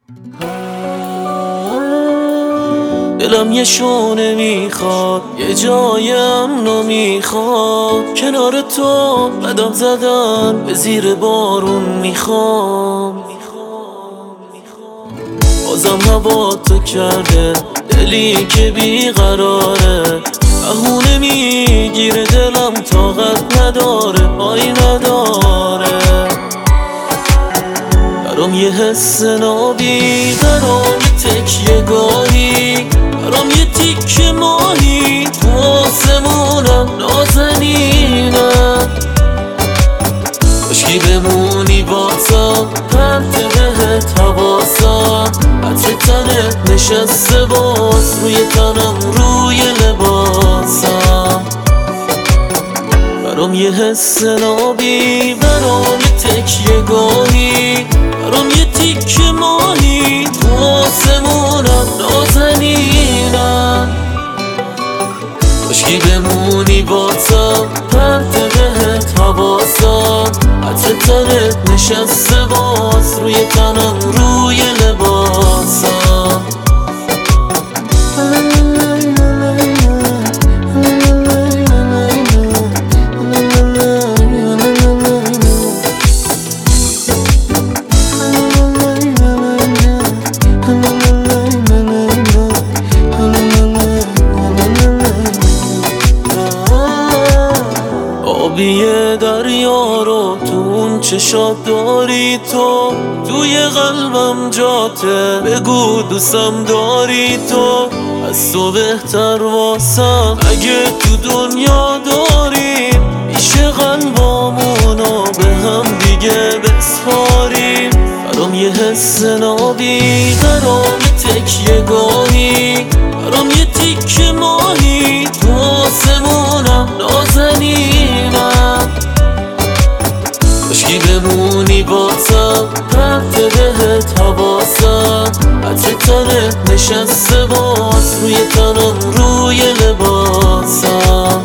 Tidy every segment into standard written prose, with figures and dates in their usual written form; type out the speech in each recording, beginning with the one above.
دلم یه شونه میخواد، یه جای امنو میخواد، کنار تو قدم زدن به زیر بارون میخوام. بازم هوا تو کرده دلی که بیقراره، بهونه میگیره دلم طاقت نداره، پایی نداره. برام یه حس نابی، برام یه تکیه گاهی، برام یه تیکه ماهی تو آسمونم نازنینم. کاشکی بمونی بازم پرت بهت حواسم، عطر تنت نشسته باز روی تنم روی لباسم. برام یه حس نابی، برام یه تکیه گاهی، برام یه تیکه ماهی تو آسمونم نازنینم. کاشکی بمونی بازم پرت بهت حواسم، عطر تنت نشسته باز روی تنم روی لباسم. آبیه دریا رو تو اون چشات داری تو، توی قلبم جاته بگو دوستم داری تو. از تو بهتر واسم اگه تو دنیا داریم، میشه قلبامونو به هم دیگه بسپاریم. برام یه حس نابی، برام یه تکیه گاهی، برام یه تیکه ماهی تو آسمونم نازنینم. کاشکی بمونی بازم پرت بهت حواسم، عطر تنت نشسته باز روی تنم روی لباسم.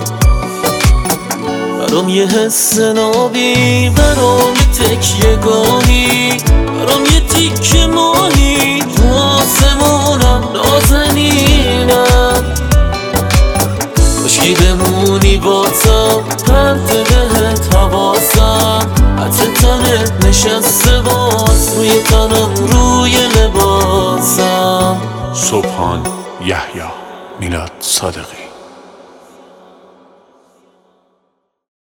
برام یه حس نابی، برام یه تکیه گاهی، برام یه تیکه ماهی تو آسمونم نازنینم. کاشکی بمونی بازم پرت بهت حواسم، عطر تنت نشسته باز روی تنم روی لباسم. سبحان یحیی میلاد صادقی.